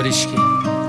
انگاریش کی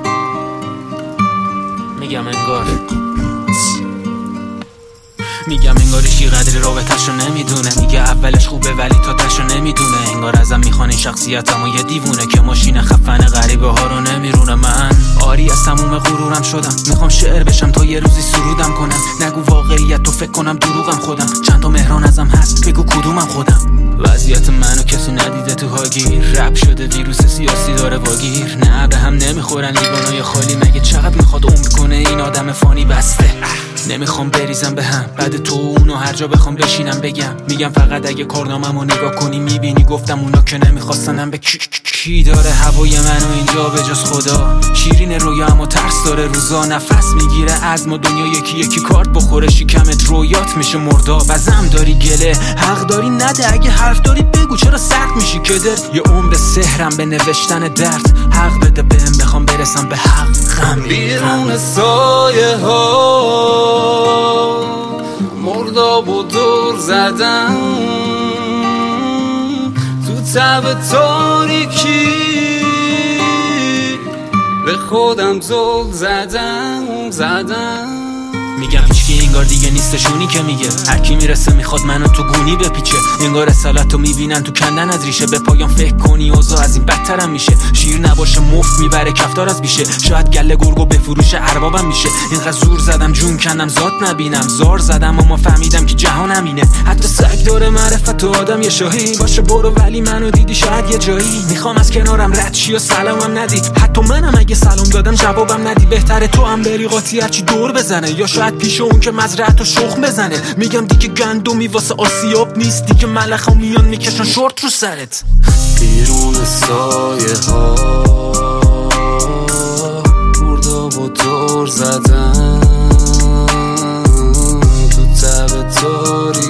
میگم انگارشی قدر رابطه‌شو نمیدونه. میگه اولش خوبه ولی تا تاشو نمیدونه. انگار ازم میخوان این شخصیتمو یه دیوونه که ماشین خفن غریبه ها رو نمیرونه. من آری از تموم غرورم شدم، میخوام شعر بشم تا یه روزی سرودم کنم. نگو واقعیت تو فکر کنم دروغم خودم. چند تا مهران ازم هست بگو کدومم خودم. وضعیت منو کسی ندیده تو هاگیر، رپ شده ویروس سیاسی داره واگیر. نه به هم نمیخورن لیوانای خالی، مگه چقدر میخواد عمر کنه این آدم فانی بسته. نمیخوام بریزم به هم بعد تو اونو هر جا بخوام بشینم بگم. میگم فقط اگه کارنامه‌مو نگاه کنی میبینی گفتم اونا که نمیخواستنم به کی داره هوای منو اینجا به جز خدا. شیرین رویا اما ترس داره روزا. نفس میگیره عزم و دنیا یکی یکی کارت بخوره شکمت رویات میشه مرداب. ازم داری گله حق داری نده، اگه حرف داری بگو چرا سخت میشی کدر. یه عمر سحرم به نوشتن درد، حق بده بهم بخوام برسم به حقم. بیرون سایه ها مرداب و دور زدم، تو تب تاریکی به خودم زل زدم. میگم هیچکی انگار دیگه نیستشونی که میگه هر کی میرسه میخواد منو تو گونی بپیچه. انگار رسالتو میبینن تو کندن از ریشه، به پایان فکر کنی اوضاع از این بدترم میشه. شیر نباشه مفت میبره کفتار از بیشه، شاید گله گرگو بفروشه اربابم میشه. اینقدر زور زدم جون کندم ذات نبینم، زار زدم اما فهمیدم که جهان همینه. حتی سگ داره معرفت تو آدم یه شاهی باشه برو، ولی منو دیدی شاید یه جایی. میخوام از کنارم رد شی و سلامم ندی، حتی منم اگه سلام دادم جوابم ندی. بهتره تو هم بری قاطی هرچی دور بزنه، یا شاید پیش اون که مزرعتو شخم بزنه. میگم دیگه گندمی واسه آسیاب نیست، دیگه ملخا میان میکشن شورت رو سرت. بیرون سایه ها مرداب و دور زدم، تو تب تاری